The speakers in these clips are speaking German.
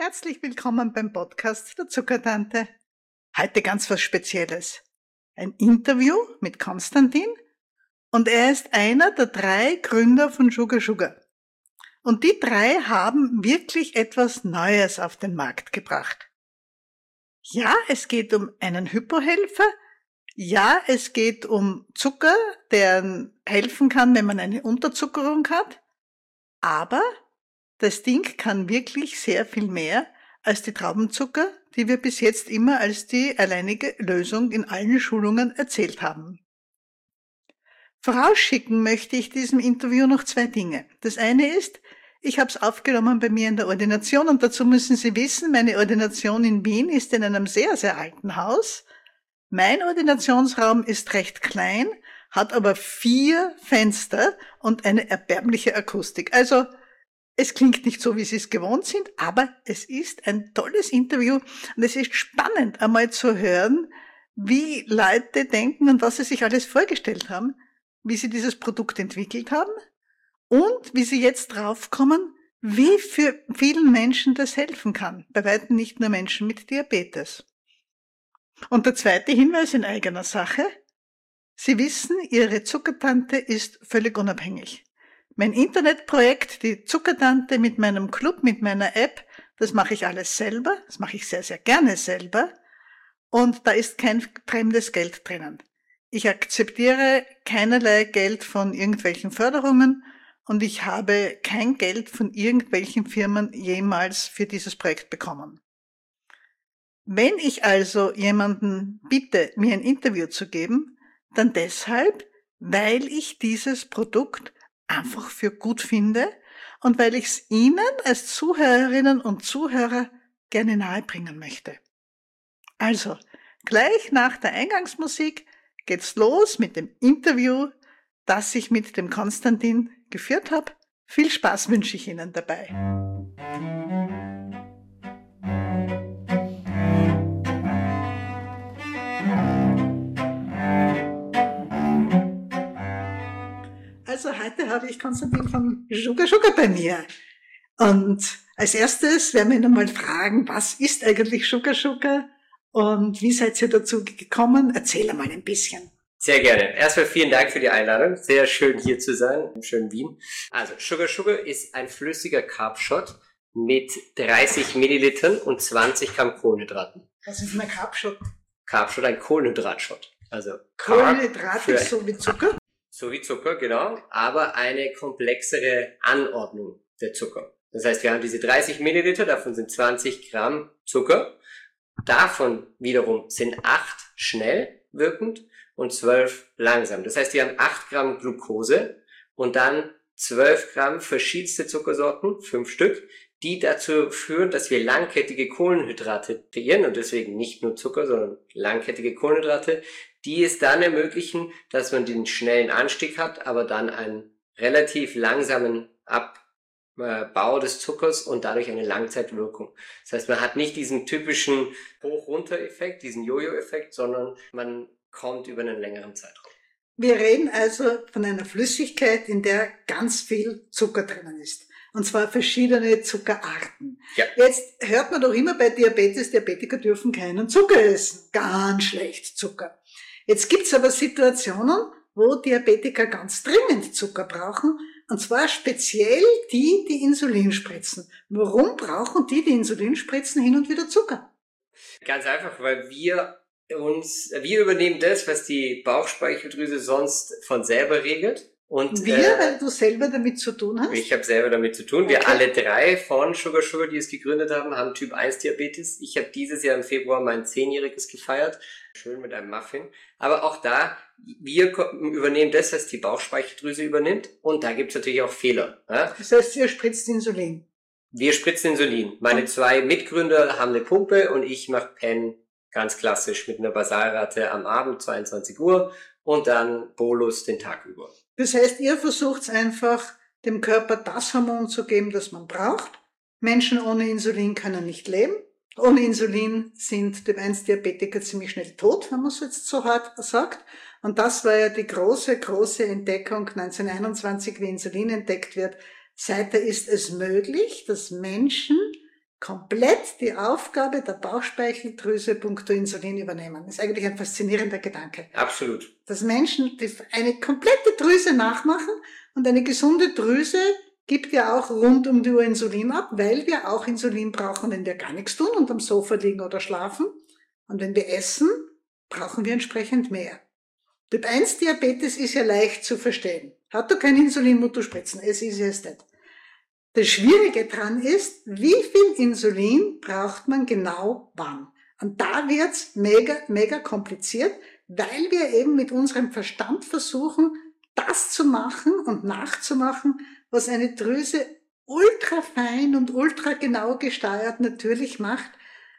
Herzlich willkommen beim Podcast der Zuckertante. Heute ganz was Spezielles. Ein Interview mit Konstantin und er ist einer der 3 Gründer von Sugar Sugar. Und die 3 haben wirklich etwas Neues auf den Markt gebracht. Ja, es geht um einen Hypohelfer. Ja, es geht um Zucker, der helfen kann, wenn man eine Unterzuckerung hat. Aber das Ding kann wirklich sehr viel mehr als die Traubenzucker, die wir bis jetzt immer als die alleinige Lösung in allen Schulungen erzählt haben. Vorausschicken möchte ich diesem Interview noch 2 Dinge. Das eine ist, ich habe es aufgenommen bei mir in der Ordination und dazu müssen Sie wissen, meine Ordination in Wien ist in einem sehr, sehr alten Haus. Mein Ordinationsraum ist recht klein, hat aber 4 Fenster und eine erbärmliche Akustik. Also es klingt nicht so, wie Sie es gewohnt sind, aber es ist ein tolles Interview und es ist spannend, einmal zu hören, wie Leute denken und was sie sich alles vorgestellt haben, wie sie dieses Produkt entwickelt haben und wie sie jetzt draufkommen, wie für vielen Menschen das helfen kann. Bei weitem nicht nur Menschen mit Diabetes. Und der zweite Hinweis in eigener Sache. Sie wissen, Ihre Zuckertante ist völlig unabhängig. Mein Internetprojekt, die Zuckertante mit meinem Club, mit meiner App, das mache ich alles selber. Das mache ich sehr, sehr gerne selber. Und da ist kein fremdes Geld drinnen. Ich akzeptiere keinerlei Geld von irgendwelchen Förderungen und ich habe kein Geld von irgendwelchen Firmen jemals für dieses Projekt bekommen. Wenn ich also jemanden bitte, mir ein Interview zu geben, dann deshalb, weil ich dieses Produkt einfach für gut finde und weil ich es Ihnen als Zuhörerinnen und Zuhörer gerne nahebringen möchte. Also, gleich nach der Eingangsmusik geht's los mit dem Interview, das ich mit dem Konstantin geführt habe. Viel Spaß wünsche ich Ihnen dabei. Also heute habe ich Konstantin von Sugar Sugar bei mir. Und als erstes werden wir ihn einmal fragen, was ist eigentlich Sugar Sugar und wie seid ihr dazu gekommen? Erzähl einmal ein bisschen. Sehr gerne. Erstmal vielen Dank für die Einladung. Sehr schön hier zu sein, im schönen Wien. Also Sugar Sugar ist ein flüssiger Carb-Shot mit 30 Millilitern und 20 Gramm Kohlenhydraten. Was ist ein Carb-Shot? Carb-Shot, ein Kohlenhydrat-Shot. Also Kohlenhydrate so wie Zucker? So wie Zucker, genau, aber eine komplexere Anordnung der Zucker. Das heißt, wir haben diese 30 Milliliter, davon sind 20 Gramm Zucker. Davon wiederum sind 8 schnell wirkend und 12 langsam. Das heißt, wir haben 8 Gramm Glucose und dann 12 Gramm verschiedenste Zuckersorten, 5 Stück, die dazu führen, dass wir langkettige Kohlenhydrate kreieren und deswegen nicht nur Zucker, sondern langkettige Kohlenhydrate, die es dann ermöglichen, dass man den schnellen Anstieg hat, aber dann einen relativ langsamen Abbau des Zuckers und dadurch eine Langzeitwirkung. Das heißt, man hat nicht diesen typischen Hoch-Runter-Effekt, diesen Jojo-Effekt, sondern man kommt über einen längeren Zeitraum. Wir reden also von einer Flüssigkeit, in der ganz viel Zucker drinnen ist. Und zwar verschiedene Zuckerarten. Ja. Jetzt hört man doch immer bei Diabetes, Diabetiker dürfen keinen Zucker essen. Ganz schlecht Zucker. Jetzt gibt's aber Situationen, wo Diabetiker ganz dringend Zucker brauchen. Und zwar speziell die Insulin spritzen. Warum brauchen die Insulin spritzen, hin und wieder Zucker? Ganz einfach, weil wir übernehmen das, was die Bauchspeicheldrüse sonst von selber regelt. Und weil du selber damit zu tun hast? Ich habe selber damit zu tun. Wir alle 3 von Sugar Sugar, die es gegründet haben Typ 1 Diabetes. Ich habe dieses Jahr im Februar mein 10-jähriges gefeiert. Schön mit einem Muffin. Aber auch da, wir übernehmen das, was die Bauchspeicheldrüse übernimmt. Und da gibt's natürlich auch Fehler. Ja? Das heißt, ihr spritzt Insulin? Wir spritzen Insulin. Meine 2 Mitgründer haben eine Pumpe und ich mache Pen ganz klassisch mit einer Basalrate am Abend, 22 Uhr. Und dann Bolus den Tag über. Das heißt, ihr versucht einfach, dem Körper das Hormon zu geben, das man braucht. Menschen ohne Insulin können nicht leben. Ohne Insulin sind Typ 1 Diabetiker ziemlich schnell tot, wenn man es jetzt so hart sagt. Und das war ja die große Entdeckung 1921, wie Insulin entdeckt wird. Seither ist es möglich, dass Menschen komplett die Aufgabe der Bauchspeicheldrüse puncto Insulin übernehmen. Das ist eigentlich ein faszinierender Gedanke. Absolut. Dass Menschen eine komplette Drüse nachmachen und eine gesunde Drüse gibt ja auch rund um die Uhr Insulin ab, weil wir auch Insulin brauchen, wenn wir gar nichts tun und am Sofa liegen oder schlafen. Und wenn wir essen, brauchen wir entsprechend mehr. Typ 1 Diabetes ist ja leicht zu verstehen. Hat du kein Insulin, musst du spritzen. Es ist es nicht. Das Schwierige dran ist, wie viel Insulin braucht man genau wann. Und da wird's mega, mega kompliziert, weil wir eben mit unserem Verstand versuchen, das zu machen und nachzumachen, was eine Drüse ultra fein und ultra genau gesteuert natürlich macht.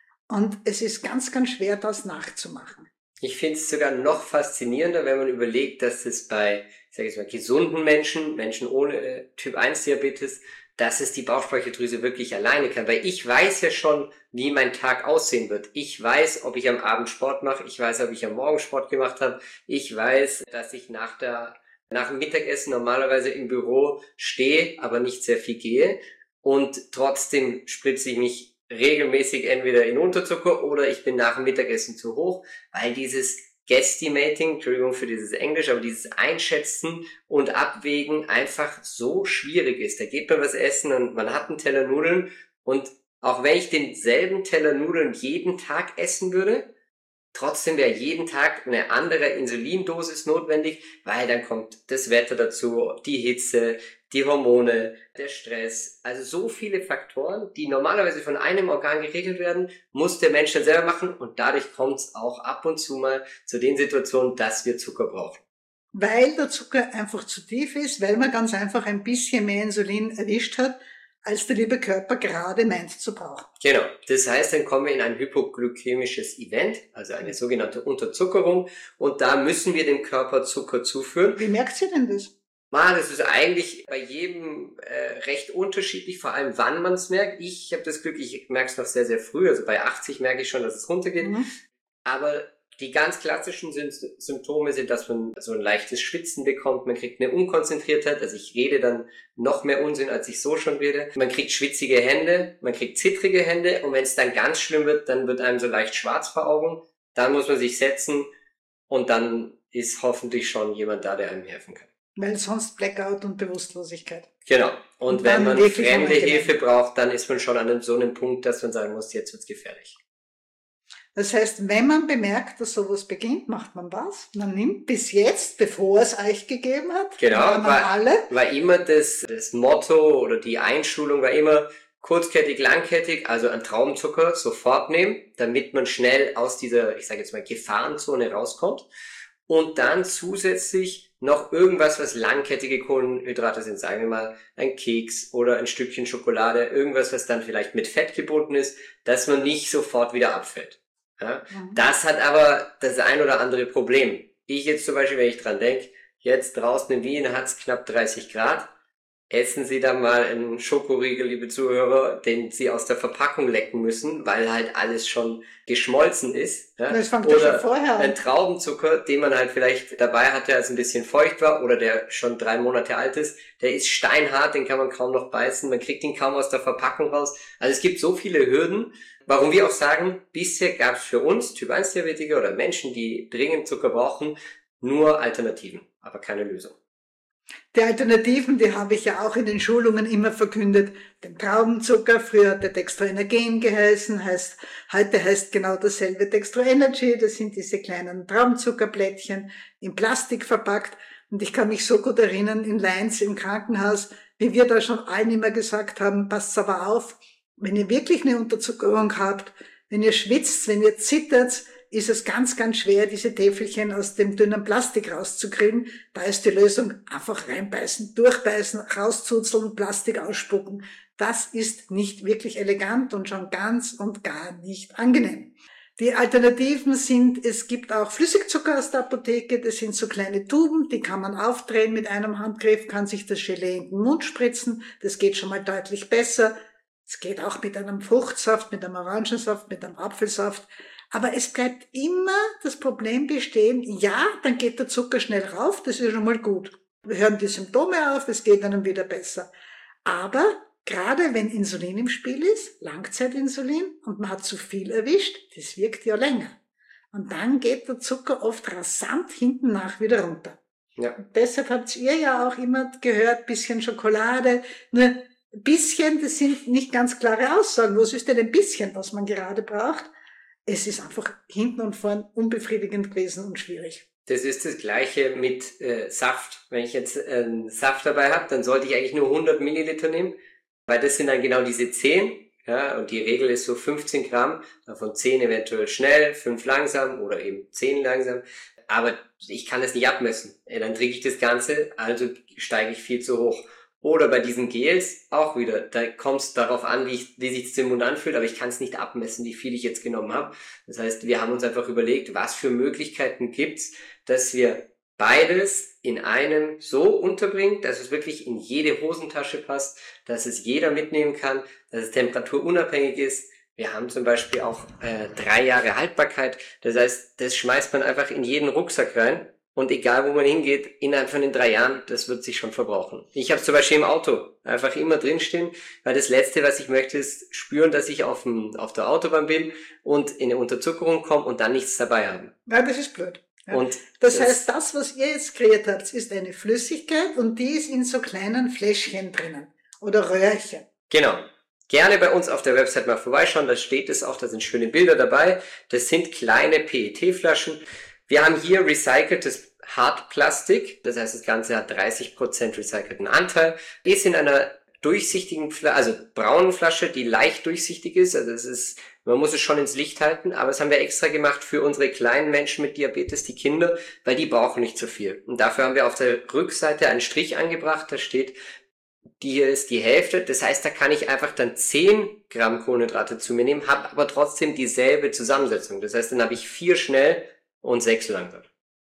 Und es ist ganz, ganz schwer, das nachzumachen. Ich finde es sogar noch faszinierender, wenn man überlegt, dass es bei, ich sage jetzt mal, gesunden Menschen ohne Typ 1 Diabetes, dass es die Bauchspeicheldrüse wirklich alleine kann. Weil ich weiß ja schon, wie mein Tag aussehen wird. Ich weiß, ob ich am Abend Sport mache. Ich weiß, ob ich am Morgen Sport gemacht habe. Ich weiß, dass ich nach dem Mittagessen normalerweise im Büro stehe, aber nicht sehr viel gehe. Und trotzdem spritze ich mich regelmäßig entweder in Unterzucker oder ich bin nach dem Mittagessen zu hoch, weil dieses Guesstimating, Entschuldigung für dieses Englisch, aber dieses Einschätzen und Abwägen einfach so schwierig ist. Da geht man was essen und man hat einen Teller Nudeln und auch wenn ich denselben Teller Nudeln jeden Tag essen würde, trotzdem wäre jeden Tag eine andere Insulindosis notwendig, weil dann kommt das Wetter dazu, die Hitze, die Hormone, der Stress. Also so viele Faktoren, die normalerweise von einem Organ geregelt werden, muss der Mensch dann selber machen und dadurch kommt es auch ab und zu mal zu den Situationen, dass wir Zucker brauchen. Weil der Zucker einfach zu tief ist, weil man ganz einfach ein bisschen mehr Insulin erwischt hat, als der liebe Körper gerade meint zu brauchen. Genau. Das heißt, dann kommen wir in ein hypoglykämisches Event, also eine sogenannte Unterzuckerung, und da müssen wir dem Körper Zucker zuführen. Wie merkt ihr denn das? Das ist eigentlich bei jedem recht unterschiedlich, vor allem wann man es merkt. Ich habe das Glück, ich merke es noch sehr, sehr früh, also bei 80 merke ich schon, dass es runtergeht. Aber die ganz klassischen Symptome sind, dass man so ein leichtes Schwitzen bekommt, man kriegt eine Unkonzentriertheit, also ich rede dann noch mehr Unsinn, als ich so schon rede. Man kriegt schwitzige Hände, man kriegt zittrige Hände und wenn es dann ganz schlimm wird, dann wird einem so leicht schwarz vor Augen. Dann muss man sich setzen und dann ist hoffentlich schon jemand da, der einem helfen kann. Weil sonst Blackout und Bewusstlosigkeit. Genau. Und wenn man fremde Hilfe braucht, dann ist man schon an so einem Punkt, dass man sagen muss, jetzt wird's gefährlich. Das heißt, wenn man bemerkt, dass sowas beginnt, macht man was. Man nimmt bis jetzt, bevor es euch gegeben hat, genau, war immer das Motto oder die Einschulung war immer kurzkettig, langkettig, also an Traubenzucker sofort nehmen, damit man schnell aus dieser, ich sage jetzt mal, Gefahrenzone rauskommt. Und dann zusätzlich noch irgendwas, was langkettige Kohlenhydrate sind, sagen wir mal ein Keks oder ein Stückchen Schokolade, irgendwas, was dann vielleicht mit Fett gebunden ist, dass man nicht sofort wieder abfällt. Ja? Das hat aber das ein oder andere Problem. Ich jetzt zum Beispiel, wenn ich dran denke, jetzt draußen in Wien hat es knapp 30 Grad, essen Sie da mal einen Schokoriegel, liebe Zuhörer, den Sie aus der Verpackung lecken müssen, weil halt alles schon geschmolzen ist. Ja? Das fängt ja schon vorher an. Ein Traubenzucker, den man halt vielleicht dabei hatte, als ein bisschen feucht war oder der schon 3 Monate alt ist, der ist steinhart, den kann man kaum noch beißen, man kriegt ihn kaum aus der Verpackung raus. Also es gibt so viele Hürden, warum wir auch sagen, bisher gab es für uns, Typ-1-Diabetiker oder Menschen, die dringend Zucker brauchen, nur Alternativen, aber keine Lösung. Die Alternativen, die habe ich ja auch in den Schulungen immer verkündet. Den Traubenzucker, früher hat der Dextroenergen geheißen, heute heißt genau dasselbe Dextroenergy. Das sind diese kleinen Traubenzuckerblättchen in Plastik verpackt. Und ich kann mich so gut erinnern, in Leins im Krankenhaus, wie wir da schon allen immer gesagt haben, passt aber auf, wenn ihr wirklich eine Unterzuckerung habt, wenn ihr schwitzt, wenn ihr zittert, ist es ganz, ganz schwer, diese Täfelchen aus dem dünnen Plastik rauszukriegen. Da ist die Lösung, einfach reinbeißen, durchbeißen, rauszuzeln, Plastik ausspucken. Das ist nicht wirklich elegant und schon ganz und gar nicht angenehm. Die Alternativen sind, es gibt auch Flüssigzucker aus der Apotheke, das sind so kleine Tuben, die kann man aufdrehen mit einem Handgriff, kann sich das Gelee in den Mund spritzen, das geht schon mal deutlich besser. Es geht auch mit einem Fruchtsaft, mit einem Orangensaft, mit einem Apfelsaft. Aber es bleibt immer das Problem bestehen, ja, dann geht der Zucker schnell rauf, das ist schon mal gut. Wir hören die Symptome auf, es geht einem wieder besser. Aber gerade wenn Insulin im Spiel ist, Langzeitinsulin, und man hat zu viel erwischt, das wirkt ja länger. Und dann geht der Zucker oft rasant hinten nach wieder runter. Ja. Und deshalb habt ihr ja auch immer gehört, bisschen Schokolade, nur bisschen, das sind nicht ganz klare Aussagen. Was ist denn ein bisschen, was man gerade braucht? Es ist einfach hinten und vorn unbefriedigend gewesen und schwierig. Das ist das Gleiche mit Saft. Wenn ich jetzt Saft dabei habe, dann sollte ich eigentlich nur 100 Milliliter nehmen, weil das sind dann genau diese 10. Ja, und die Regel ist so 15 Gramm, davon 10 eventuell schnell, 5 langsam oder eben 10 langsam. Aber ich kann das nicht abmessen. Dann trinke ich das Ganze, also steige ich viel zu hoch. Oder bei diesen Gels auch wieder, da kommt es darauf an, wie sich das im Mund anfühlt, aber ich kann es nicht abmessen, wie viel ich jetzt genommen habe. Das heißt, wir haben uns einfach überlegt, was für Möglichkeiten gibt's, dass wir beides in einem so unterbringen, dass es wirklich in jede Hosentasche passt, dass es jeder mitnehmen kann, dass es temperaturunabhängig ist. Wir haben zum Beispiel auch 3 Jahre Haltbarkeit. Das heißt, das schmeißt man einfach in jeden Rucksack rein. Und egal, wo man hingeht, innerhalb von den 3 Jahren, das wird sich schon verbrauchen. Ich habe es zum Beispiel im Auto einfach immer drinstehen, weil das Letzte, was ich möchte, ist spüren, dass ich auf der Autobahn bin und in eine Unterzuckerung komme und dann nichts dabei haben. Ja, das ist blöd. Ja. Und das heißt, das, was ihr jetzt kreiert habt, ist eine Flüssigkeit und die ist in so kleinen Fläschchen drinnen oder Röhrchen. Genau. Gerne bei uns auf der Website mal vorbeischauen, da steht es auch, da sind schöne Bilder dabei. Das sind kleine PET-Flaschen. Wir haben hier recyceltes Hartplastik, das heißt, das Ganze hat 30% recycelten Anteil, ist in einer durchsichtigen, braunen Flasche, die leicht durchsichtig ist, man muss es schon ins Licht halten, aber das haben wir extra gemacht für unsere kleinen Menschen mit Diabetes, die Kinder, weil die brauchen nicht so viel. Und dafür haben wir auf der Rückseite einen Strich angebracht, da steht, die hier ist die Hälfte, das heißt, da kann ich einfach dann 10 Gramm Kohlenhydrate zu mir nehmen, habe aber trotzdem dieselbe Zusammensetzung. Das heißt, dann habe ich 4 schnell und 6 langsam.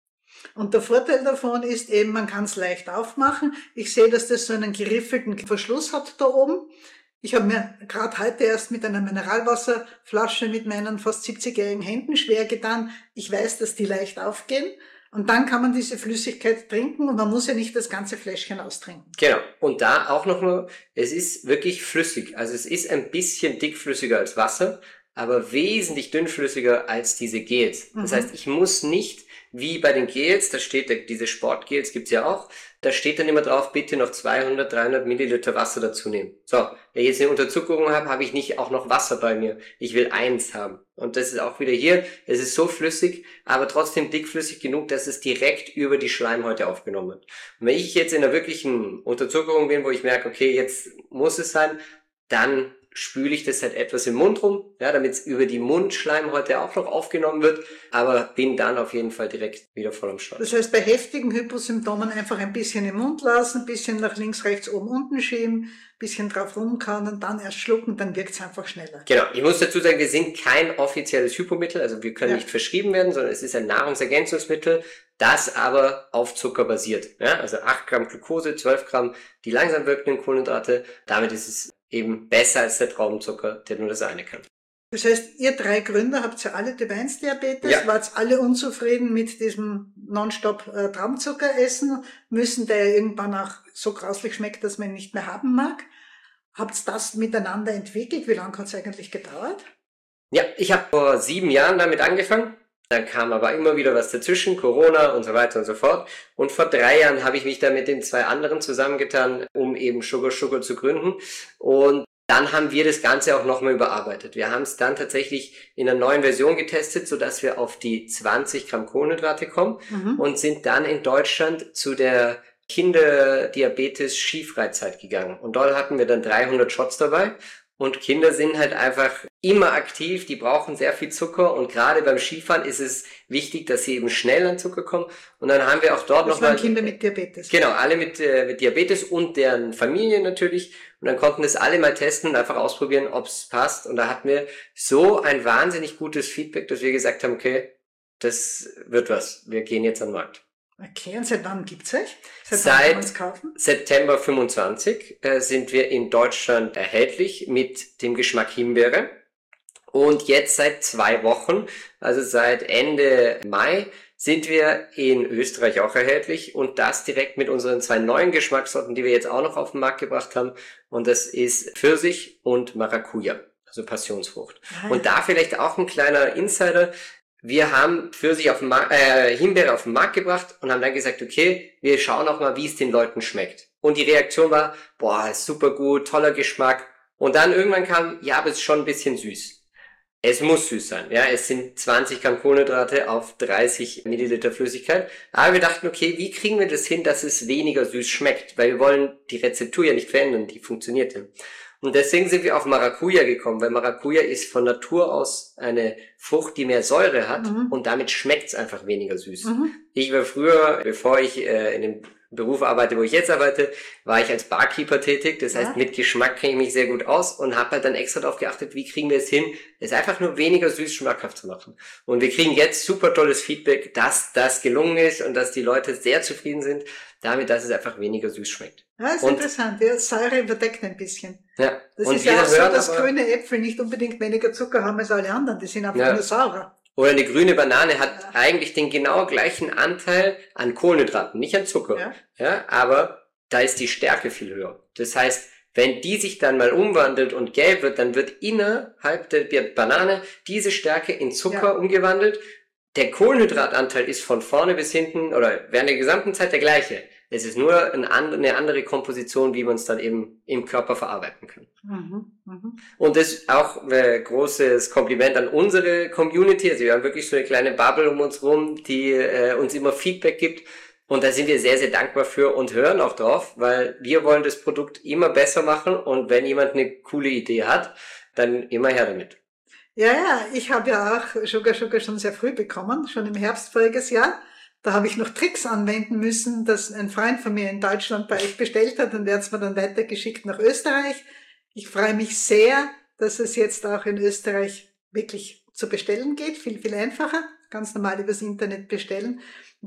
Und der Vorteil davon ist eben, man kann es leicht aufmachen. Ich sehe, dass das so einen geriffelten Verschluss hat da oben. Ich habe mir gerade heute erst mit einer Mineralwasserflasche mit meinen fast 70-jährigen Händen schwer getan. Ich weiß, dass die leicht aufgehen. Und dann kann man diese Flüssigkeit trinken und man muss ja nicht das ganze Fläschchen austrinken. Genau. Und da auch noch nur, es ist wirklich flüssig. Also es ist ein bisschen dickflüssiger als Wasser, aber wesentlich dünnflüssiger als diese Gels. Das heißt, ich muss nicht, wie bei den Gels, da steht, diese Sportgels gibt's ja auch, da steht dann immer drauf, bitte noch 200, 300 Milliliter Wasser dazu nehmen. So, wenn ich jetzt eine Unterzuckerung habe, habe ich nicht auch noch Wasser bei mir. Ich will 1 haben. Und das ist auch wieder hier, es ist so flüssig, aber trotzdem dickflüssig genug, dass es direkt über die Schleimhäute aufgenommen wird. Und wenn ich jetzt in einer wirklichen Unterzuckerung bin, wo ich merke, okay, jetzt muss es sein, dann spüle ich das halt etwas im Mund rum, ja, damit es über die Mundschleimhäute auch noch aufgenommen wird, aber bin dann auf jeden Fall direkt wieder voll am Start. Das heißt, bei heftigen Hyposymptomen einfach ein bisschen im Mund lassen, ein bisschen nach links, rechts, oben, unten schieben, ein bisschen drauf rumkauen und dann erst schlucken, dann wirkt es einfach schneller. Genau, ich muss dazu sagen, wir sind kein offizielles Hypomittel, also wir können nicht verschrieben werden, sondern es ist ein Nahrungsergänzungsmittel, das aber auf Zucker basiert. Ja, also 8 Gramm Glucose, 12 Gramm die langsam wirkenden Kohlenhydrate, damit ist es eben besser als der Traubenzucker, der nur das eine kann. Das heißt, ihr 3 Gründer habt ja alle Typ 1 Diabetes, wart alle unzufrieden mit diesem Nonstop Traubenzucker essen müssen, der ja irgendwann auch so grauslich schmeckt, dass man ihn nicht mehr haben mag. Habt das miteinander entwickelt? Wie lange hat es eigentlich gedauert? Ja, ich habe vor 7 Jahren damit angefangen. Dann kam aber immer wieder was dazwischen, Corona und so weiter und so fort. Und vor 3 Jahren habe ich mich dann mit den 2 anderen zusammengetan, um eben Sugar zu gründen. Und dann haben wir das Ganze auch nochmal überarbeitet. Wir haben es dann tatsächlich in einer neuen Version getestet, sodass wir auf die 20 Gramm Kohlenhydrate kommen und sind dann in Deutschland zu der Kinderdiabetes-Skifreizeit gegangen. Und dort hatten wir dann 300 Shots dabei. Und Kinder sind halt einfach immer aktiv, die brauchen sehr viel Zucker und gerade beim Skifahren ist es wichtig, dass sie eben schnell an Zucker kommen. Und dann haben wir auch dort nochmal... Das waren Kinder mit Diabetes. Genau, alle mit Diabetes und deren Familien natürlich. Und dann konnten das alle mal testen und einfach ausprobieren, ob es passt. Und da hatten wir so ein wahnsinnig gutes Feedback, dass wir gesagt haben, okay, das wird was, wir gehen jetzt an den Markt. Okay, und seit wann gibt's euch? Seit September 25 sind wir in Deutschland erhältlich mit dem Geschmack Himbeere. Und jetzt seit 2 Wochen, also seit Ende Mai, sind wir in Österreich auch erhältlich und das direkt mit unseren 2 neuen Geschmackssorten, die wir jetzt auch noch auf den Markt gebracht haben. Und das ist Pfirsich und Maracuja, also Passionsfrucht. Und da vielleicht auch ein kleiner Insider. Wir haben Pfirsich Himbeere auf den Markt gebracht und haben dann gesagt, okay, wir schauen auch mal, wie es den Leuten schmeckt. Und die Reaktion war, boah, super gut, toller Geschmack. Und dann irgendwann kam, ja, aber es ist schon ein bisschen süß. Es muss süß sein, ja, es sind 20 Gramm Kohlenhydrate auf 30 Milliliter Flüssigkeit. Aber wir dachten, okay, wie kriegen wir das hin, dass es weniger süß schmeckt? Weil wir wollen die Rezeptur ja nicht verändern, die funktioniert ja. Und deswegen sind wir auf Maracuja gekommen, weil Maracuja ist von Natur aus eine Frucht, die mehr Säure hat und damit schmeckt es einfach weniger süß. Ich war früher, bevor ich in dem Beruf arbeite, wo ich jetzt arbeite, war ich als Barkeeper tätig. Das heißt, mit Geschmack kenne ich mich sehr gut aus und habe halt dann extra darauf geachtet, wie kriegen wir es hin, es einfach nur weniger süß schmackhaft zu machen. Und wir kriegen jetzt super tolles Feedback, dass das gelungen ist und dass die Leute sehr zufrieden sind damit, dass es einfach weniger süß schmeckt. Ja, ist interessant. Ja, Säure überdeckt ein bisschen. Ja. Das ist ja auch so, dass grüne Äpfel nicht unbedingt weniger Zucker haben als alle anderen. Die sind einfach nur saurer. Oder eine grüne Banane hat eigentlich den genau gleichen Anteil an Kohlenhydraten, nicht an Zucker. Ja, aber da ist die Stärke viel höher. Das heißt, wenn die sich dann mal umwandelt und gelb wird, dann wird innerhalb der Banane diese Stärke in Zucker umgewandelt. Der Kohlenhydratanteil ist von vorne bis hinten oder während der gesamten Zeit der gleiche. Es ist nur eine andere Komposition, wie man es dann eben im Körper verarbeiten kann. Und das ist auch ein großes Kompliment an unsere Community. Also wir haben wirklich so eine kleine Bubble um uns rum, die uns immer Feedback gibt. Und da sind wir sehr, sehr dankbar für und hören auch drauf, weil wir wollen das Produkt immer besser machen. Und wenn jemand eine coole Idee hat, dann immer her damit. Ja, ich habe ja auch Sugar schon sehr früh bekommen, schon im Herbst voriges Jahr. Da habe ich noch Tricks anwenden müssen, dass ein Freund von mir in Deutschland bei euch bestellt hat und der hat es mir dann weitergeschickt nach Österreich. Ich freue mich sehr, dass es jetzt auch in Österreich wirklich zu bestellen geht. Viel, viel einfacher. Ganz normal übers Internet bestellen.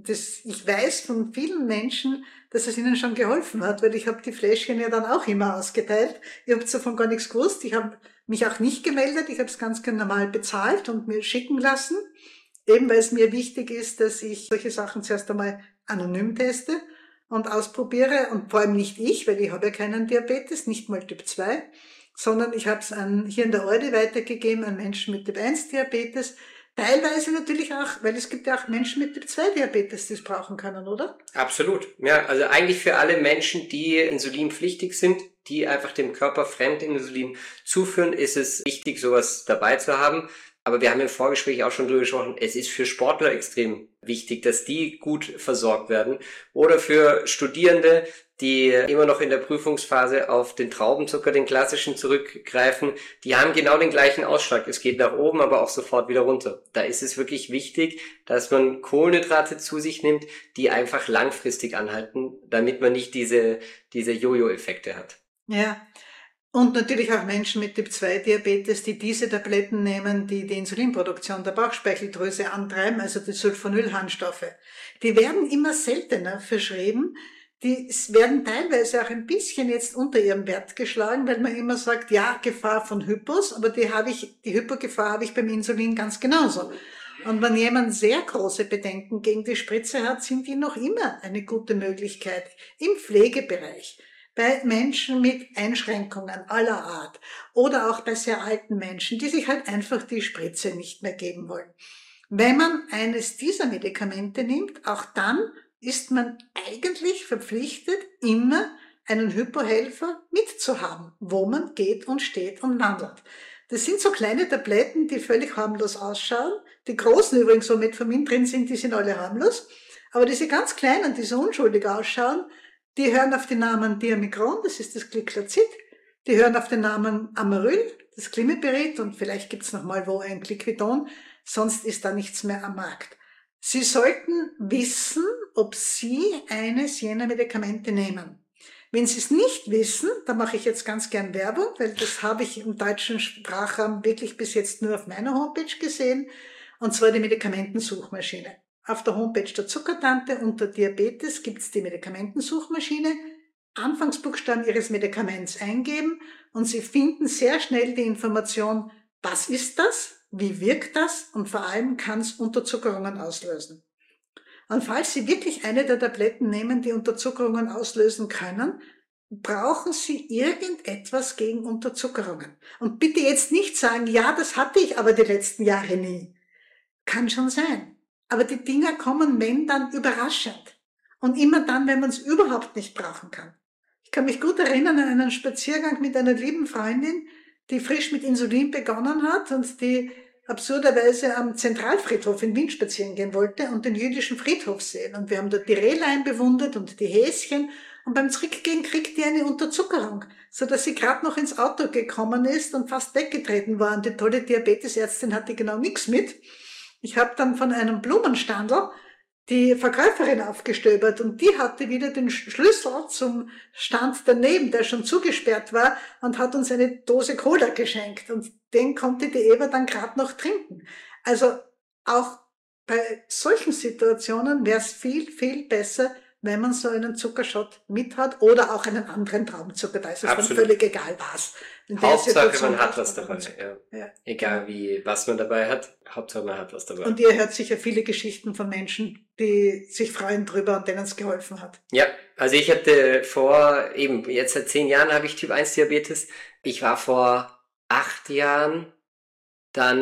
Ich weiß von vielen Menschen, dass es ihnen schon geholfen hat, weil ich habe die Fläschchen ja dann auch immer ausgeteilt. Ihr habt davon gar nichts gewusst. Ich habe mich auch nicht gemeldet. Ich habe es ganz normal bezahlt und mir schicken lassen. Eben weil es mir wichtig ist, dass ich solche Sachen zuerst einmal anonym teste und ausprobiere. Und vor allem nicht ich, weil ich habe ja keinen Diabetes, nicht mal Typ 2, sondern ich habe es hier in der Orde weitergegeben an Menschen mit Typ 1 Diabetes. Teilweise natürlich auch, weil es gibt ja auch Menschen mit Typ 2 Diabetes, die es brauchen können, oder? Absolut. Ja, also eigentlich für alle Menschen, die insulinpflichtig sind, die einfach dem Körper fremd Insulin zuführen, ist es wichtig, sowas dabei zu haben. Aber wir haben im Vorgespräch auch schon drüber gesprochen, es ist für Sportler extrem wichtig, dass die gut versorgt werden. Oder für Studierende, die immer noch in der Prüfungsphase auf den Traubenzucker, den klassischen, zurückgreifen. Die haben genau den gleichen Ausschlag. Es geht nach oben, aber auch sofort wieder runter. Da ist es wirklich wichtig, dass man Kohlenhydrate zu sich nimmt, die einfach langfristig anhalten, damit man nicht diese Jojo-Effekte hat. Ja. Und natürlich auch Menschen mit Typ 2 Diabetes, die diese Tabletten nehmen, die die Insulinproduktion der Bauchspeicheldrüse antreiben, also die Sulfonylharnstoffe. Die werden immer seltener verschrieben. Die werden teilweise auch ein bisschen jetzt unter ihrem Wert geschlagen, weil man immer sagt, ja, Gefahr von Hypos, aber die Hypogefahr habe ich beim Insulin ganz genauso. Und wenn jemand sehr große Bedenken gegen die Spritze hat, sind die noch immer eine gute Möglichkeit im Pflegebereich. Bei Menschen mit Einschränkungen aller Art oder auch bei sehr alten Menschen, die sich halt einfach die Spritze nicht mehr geben wollen. Wenn man eines dieser Medikamente nimmt, auch dann ist man eigentlich verpflichtet, immer einen Hypohelfer mitzuhaben, wo man geht und steht und wandelt. Das sind so kleine Tabletten, die völlig harmlos ausschauen. Die großen übrigens, wo Metformin drin sind, die sind alle harmlos. Aber diese ganz kleinen, die so unschuldig ausschauen, die hören auf den Namen Diamigron, das ist das Gliclazid. Die hören auf den Namen Amaryl, das Klimeperid, und vielleicht gibt's noch mal wo ein Gliquidon, sonst ist da nichts mehr am Markt. Sie sollten wissen, ob Sie eines jener Medikamente nehmen. Wenn Sie es nicht wissen, da mache ich jetzt ganz gern Werbung, weil das habe ich im deutschen Sprachraum wirklich bis jetzt nur auf meiner Homepage gesehen, und zwar die Medikamentensuchmaschine. Auf der Homepage der Zuckertante unter Diabetes gibt's die Medikamentensuchmaschine. Anfangsbuchstaben Ihres Medikaments eingeben und Sie finden sehr schnell die Information, Was ist das? Wie wirkt das? Und vor allem kann es Unterzuckerungen auslösen. Und falls Sie wirklich eine der Tabletten nehmen, die Unterzuckerungen auslösen können, brauchen Sie irgendetwas gegen Unterzuckerungen. Und bitte jetzt nicht sagen, ja, das hatte ich aber die letzten Jahre nie. Kann schon sein. Aber die Dinger kommen, wenn, dann überraschend. Und immer dann, wenn man es überhaupt nicht brauchen kann. Ich kann mich gut erinnern an einen Spaziergang mit einer lieben Freundin, die frisch mit Insulin begonnen hat und die absurderweise am Zentralfriedhof in Wien spazieren gehen wollte und den jüdischen Friedhof sehen. Und wir haben dort die Rehlein bewundert und die Häschen. Und beim Zurückgehen kriegt die eine Unterzuckerung, so dass sie gerade noch ins Auto gekommen ist und fast weggetreten war. Und die tolle Diabetesärztin hatte genau nichts mit. Ich habe dann von einem Blumenstandl die Verkäuferin aufgestöbert und die hatte wieder den Schlüssel zum Stand daneben, der schon zugesperrt war, und hat uns eine Dose Cola geschenkt und den konnte die Eva dann gerade noch trinken. Also auch bei solchen Situationen wäre es viel, viel besser, wenn man so einen Zuckershot mit hat oder auch einen anderen Traubenzucker. Da ist es dann völlig egal was. Hauptsache man hat was dabei. Ja. Egal was man dabei hat, Hauptsache man hat was dabei. Und ihr hört sicher viele Geschichten von Menschen, die sich freuen drüber und denen es geholfen hat. Ja, also ich hatte jetzt seit 10 Jahren habe ich Typ 1 Diabetes. Ich war vor 8 Jahren dann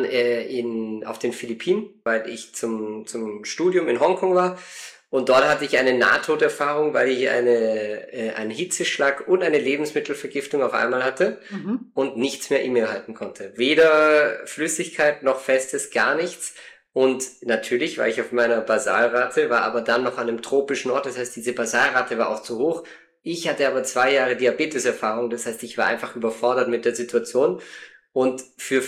auf den Philippinen, weil ich zum Studium in Hongkong war. Und dort hatte ich eine Nahtoderfahrung, weil ich einen Hitzeschlag und eine Lebensmittelvergiftung auf einmal hatte und nichts mehr in mir halten konnte. Weder Flüssigkeit noch Festes, gar nichts. Und natürlich war ich auf meiner Basalrate, war aber dann noch an einem tropischen Ort. Das heißt, diese Basalrate war auch zu hoch. Ich hatte aber 2 Jahre Diabeteserfahrung. Das heißt, ich war einfach überfordert mit der Situation. Und für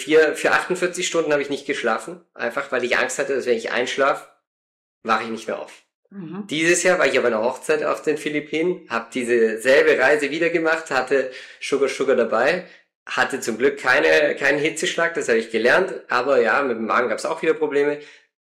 48 Stunden habe ich nicht geschlafen. Einfach, weil ich Angst hatte, dass wenn ich einschlafe, wache ich nicht mehr auf. Dieses Jahr war ich auf einer Hochzeit auf den Philippinen, habe diese selbe Reise wieder gemacht, hatte Sugar dabei, hatte zum Glück keinen Hitzeschlag, das habe ich gelernt, aber ja, mit dem Magen gab es auch wieder Probleme.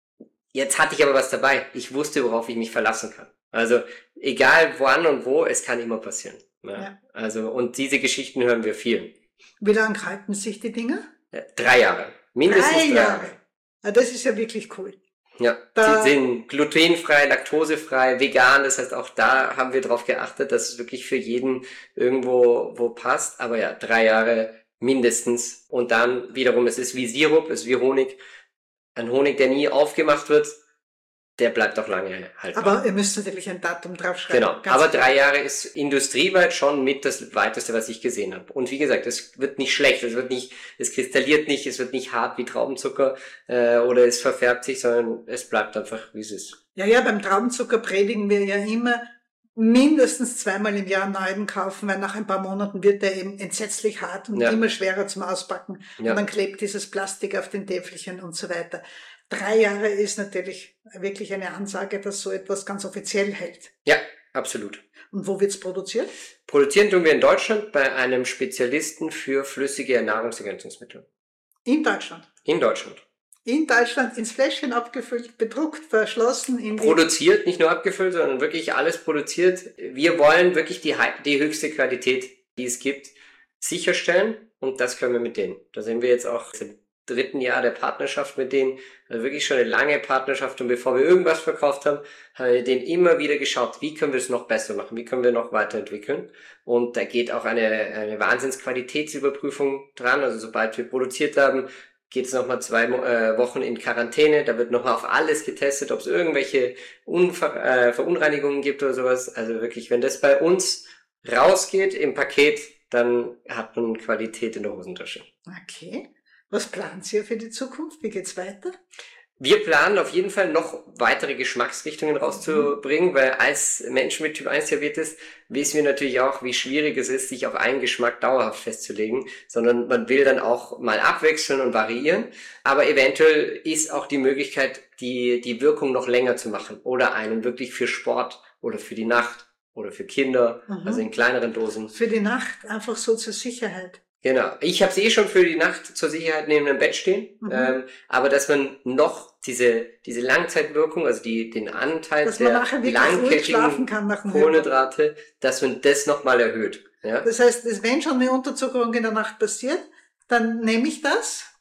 Jetzt hatte ich aber was dabei, ich wusste, worauf ich mich verlassen kann. Also egal wann und wo, es kann immer passieren. Ja. Also und diese Geschichten hören wir viel. Wie lange halten sich die Dinge? Ja, 3 Jahre, mindestens 3 Jahre. Ja, das ist ja wirklich cool. Ja, die sind glutenfrei, laktosefrei, vegan, das heißt auch da haben wir drauf geachtet, dass es wirklich für jeden irgendwo passt, aber ja, 3 Jahre mindestens und dann wiederum, es ist wie Sirup, es ist wie Honig, ein Honig, der nie aufgemacht wird, der bleibt auch lange haltbar. Aber ihr müsst natürlich ein Datum draufschreiben. Genau, aber 3 Jahre ist industrieweit schon mit das Weiteste, was ich gesehen habe. Und wie gesagt, es wird nicht schlecht, es kristalliert nicht, es wird nicht hart wie Traubenzucker oder es verfärbt sich, sondern es bleibt einfach, wie es ist. Ja, beim Traubenzucker predigen wir ja immer, mindestens 2-mal im Jahr neuen kaufen, weil nach ein paar Monaten wird der eben entsetzlich hart und immer schwerer zum Auspacken. Ja. Und dann klebt dieses Plastik auf den Täfelchen und so weiter. 3 Jahre ist natürlich wirklich eine Ansage, dass so etwas ganz offiziell hält. Ja, absolut. Und wo wird's produziert? Produzieren tun wir in Deutschland bei einem Spezialisten für flüssige Nahrungsergänzungsmittel. In Deutschland? In Deutschland. In Deutschland ins Fläschchen abgefüllt, bedruckt, verschlossen. Produziert, nicht nur abgefüllt, sondern wirklich alles produziert. Wir wollen wirklich die höchste Qualität, die es gibt, sicherstellen und das können wir mit denen. Da sind wir jetzt auch im 3. Jahr der Partnerschaft mit denen, also wirklich schon eine lange Partnerschaft und bevor wir irgendwas verkauft haben, haben wir denen immer wieder geschaut, wie können wir es noch besser machen, wie können wir noch weiterentwickeln und da geht auch eine Wahnsinnsqualitätsüberprüfung dran, also sobald wir produziert haben, geht es nochmal 2 Wochen in Quarantäne, da wird nochmal auf alles getestet, ob es irgendwelche Verunreinigungen gibt oder sowas, also wirklich, wenn das bei uns rausgeht im Paket, dann hat man Qualität in der Hosentasche. Okay. Was planen Sie für die Zukunft? Wie geht's weiter? Wir planen auf jeden Fall noch weitere Geschmacksrichtungen rauszubringen, weil als Menschen mit Typ 1 Diabetes wissen wir natürlich auch, wie schwierig es ist, sich auf einen Geschmack dauerhaft festzulegen, sondern man will dann auch mal abwechseln und variieren. Aber eventuell ist auch die Möglichkeit, die Wirkung noch länger zu machen oder einen wirklich für Sport oder für die Nacht oder für Kinder, also in kleineren Dosen. Für die Nacht einfach so zur Sicherheit. Genau. Ich habe es schon für die Nacht zur Sicherheit neben dem Bett stehen. Aber dass man noch diese Langzeitwirkung, also den Anteil dass man nachher wirklich ruhig schlafen kann nach dem Kohlenhydrate, dass man das nochmal erhöht. Ja? Das heißt, wenn schon eine Unterzuckerung in der Nacht passiert, dann nehme ich das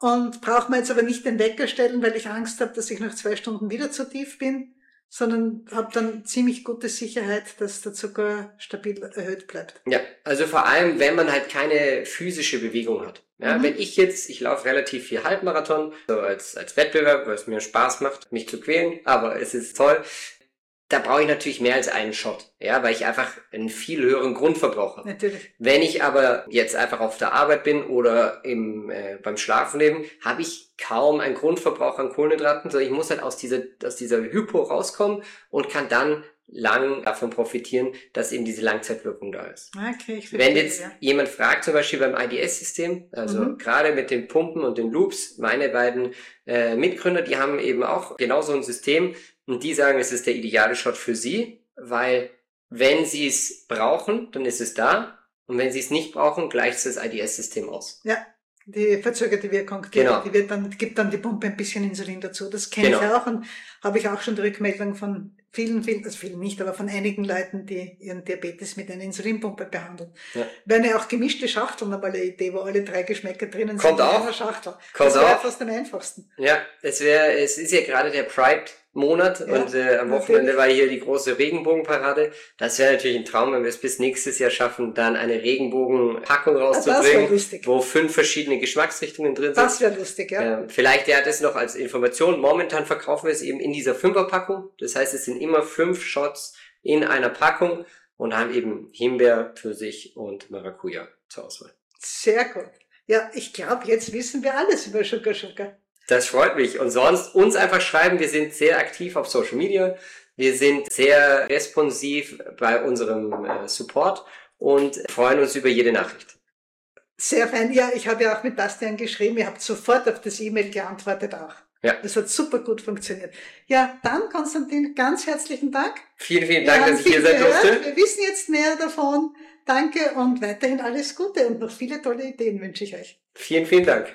und brauche mir jetzt aber nicht den Wecker stellen, weil ich Angst habe, dass ich nach 2 Stunden wieder zu tief bin, sondern habe dann ziemlich gute Sicherheit, dass der Zucker stabil erhöht bleibt. Ja, also vor allem, wenn man halt keine physische Bewegung hat. Ja, wenn ich laufe relativ viel Halbmarathon, so als Wettbewerb, weil es mir Spaß macht, mich zu quälen, aber es ist toll. Da brauche ich natürlich mehr als einen Shot, ja, weil ich einfach einen viel höheren Grundverbrauch habe. Natürlich. Wenn ich aber jetzt einfach auf der Arbeit bin oder beim Schlafen eben, habe ich kaum einen Grundverbrauch an Kohlenhydraten, sondern ich muss halt aus dieser Hypo rauskommen und kann dann lang davon profitieren, dass eben diese Langzeitwirkung da ist. Okay, ich verstehe, Wenn jetzt jemand fragt, zum Beispiel beim IDS-System, also gerade mit den Pumpen und den Loops, meine beiden Mitgründer, die haben eben auch genau so ein System und die sagen, es ist der ideale Shot für sie, weil wenn sie es brauchen, dann ist es da und wenn sie es nicht brauchen, gleicht das IDS-System aus. Ja, die verzögerte Wirkung, Genau. gibt dann die Pumpe ein bisschen Insulin dazu. Das kenne ich auch und habe ich auch schon die Rückmeldung von vielen nicht, aber von einigen Leuten, die ihren Diabetes mit einer Insulinpumpe behandeln. Ja. Wären ja auch gemischte Schachteln, aber eine Idee, wo alle 3 Geschmäcker drinnen sind in einer Schachtel. Das wäre fast am einfachsten. Ja, es ist ja gerade der Pride-Monat und am Wochenende war hier die große Regenbogenparade. Das wäre natürlich ein Traum, wenn wir es bis nächstes Jahr schaffen, dann eine Regenbogenpackung rauszubringen, wo 5 verschiedene Geschmacksrichtungen drin sind. Das wäre lustig, ja. Vielleicht das noch als Information. Momentan verkaufen wir es eben in dieser 5er-Packung. Das heißt, es sind immer 5 Shots in einer Packung und haben eben Himbeer, Pfirsich und Maracuja zur Auswahl. Sehr gut. Ja, ich glaube, jetzt wissen wir alles über Sugar Sugar. Das freut mich. Und sonst uns einfach schreiben. Wir sind sehr aktiv auf Social Media. Wir sind sehr responsiv bei unserem Support und freuen uns über jede Nachricht. Sehr fein. Ja, ich habe ja auch mit Bastian geschrieben. Ihr habt sofort auf das E-Mail geantwortet auch. Ja. Das hat super gut funktioniert. Ja, dann Konstantin, ganz herzlichen Dank. Vielen, vielen Dank, dass ich hier sein durfte. Wir wissen jetzt mehr davon. Danke und weiterhin alles Gute und noch viele tolle Ideen wünsche ich euch. Vielen, vielen Dank.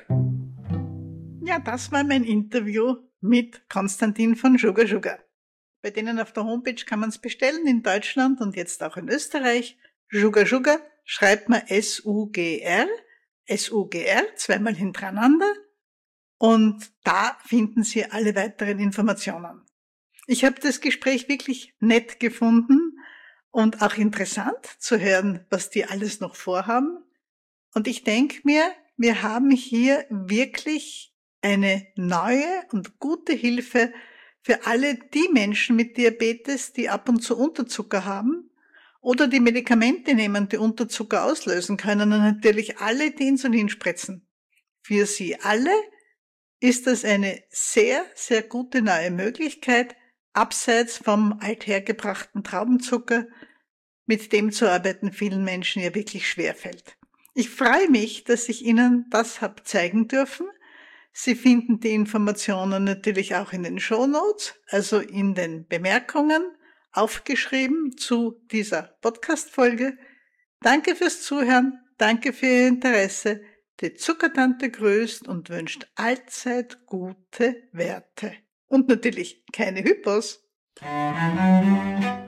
Ja, das war mein Interview mit Konstantin von Sugar Sugar. Bei denen auf der Homepage kann man es bestellen in Deutschland und jetzt auch in Österreich. Sugar Sugar schreibt man S-U-G-R, zweimal hintereinander. Und da finden Sie alle weiteren Informationen. Ich habe das Gespräch wirklich nett gefunden und auch interessant zu hören, was die alles noch vorhaben. Und ich denke mir, wir haben hier wirklich eine neue und gute Hilfe für alle die Menschen mit Diabetes, die ab und zu Unterzucker haben oder die Medikamente nehmen, die Unterzucker auslösen können und natürlich alle, die Insulin spritzen. Für Sie alle ist das eine sehr, sehr gute neue Möglichkeit, abseits vom althergebrachten Traubenzucker, mit dem zu arbeiten vielen Menschen ja wirklich schwerfällt. Ich freue mich, dass ich Ihnen das habe zeigen dürfen. Sie finden die Informationen natürlich auch in den Shownotes, also in den Bemerkungen, aufgeschrieben zu dieser Podcast-Folge. Danke fürs Zuhören, danke für Ihr Interesse. Die Zuckertante grüßt und wünscht allzeit gute Werte. Und natürlich keine Hypos.